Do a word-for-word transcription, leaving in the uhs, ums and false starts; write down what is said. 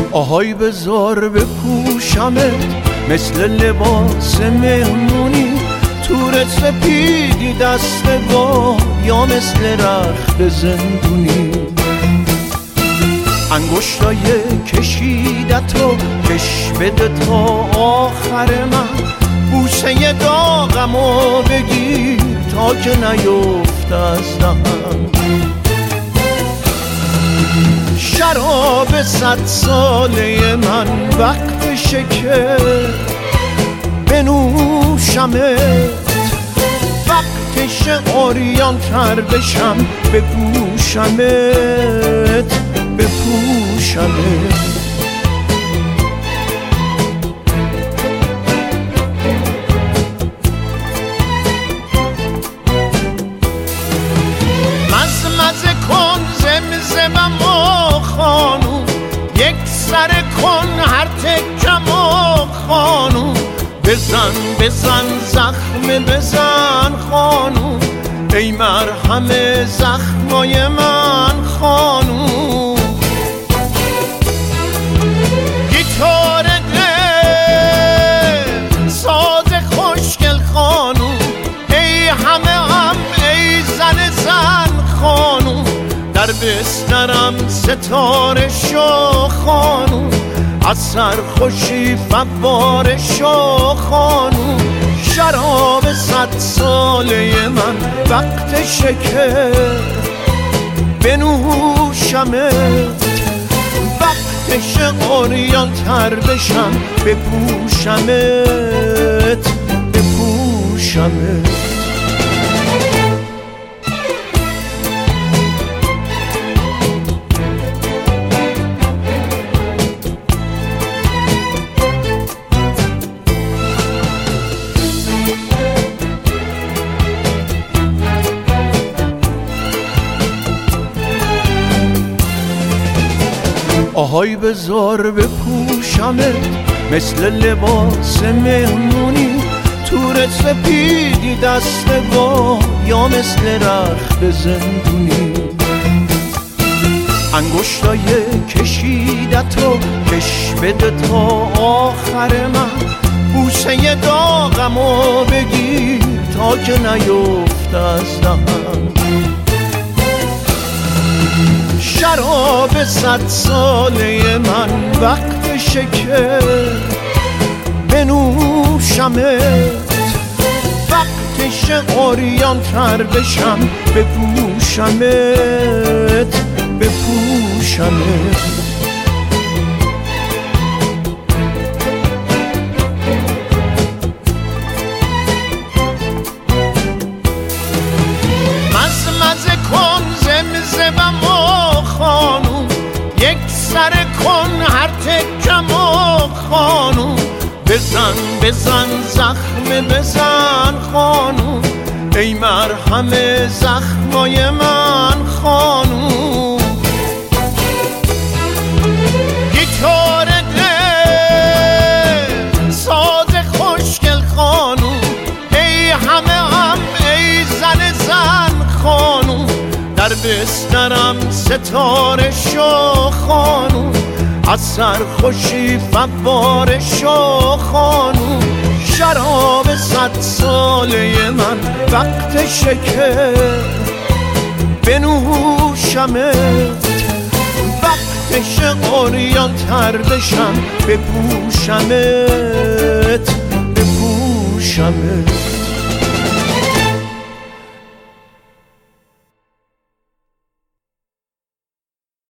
آهای بذار بپوشمت مثل لباس مهمونی، تور سپیدی دست با یا مثل رخت زندونی. انگشتای کشیدتو کش بده تا آخر من، بوسه داغمو بگیر تا که نیفت از دهن. شراب صد ساله من وقتشه که بنوشمت، وقتشه عریان تر بشم بپوشمت بپوشمت. مزمزه کن زمزمم و خانوم، یک سر کن هر تکم و خانوم، بزن بزن زخم بزن خانوم، ای مرهم زخمای من خانوم. گیتار دل ساز خوشگل خانوم، ای همه هم ای زن زن خانوم، در بسترم ستاره شو خانوم، از سرخوشی فواره شو خانوم. شراب صد ساله من وقتشه که بنوشمت، وقتشه عریان تر بشم بپوشمت بپوشمت. آهای بذار بپوشمت مثل لباس مهمونی، تور سپیدی دست با یا مثل رخت زندونی. انگشتای کشیدتو کش بده تا آخر من، بوسه داغمو بگیر تا که نیفت از دهن. شراب صد ساله من وقتشه که بنوشمت، وقتشه عریان تر بشم بپوشمت بپوشمت. مزمزه کن زمزمم و خانوم، یک سر کن هر تکم و خانوم، بزن بزن زخم بزن خانوم، ای مرهم زخمای من خانوم. گیتار دل ساز خوشگل خانوم، ای همه هم ای زن زن خانوم، در بسترم ستاره شو خانوم، از سرخوشی فواره شو خانوم. شراب صد ساله من وقتشه که بنوشمت، وقتشه عریان تر بشم بپوشمت بپوشمت.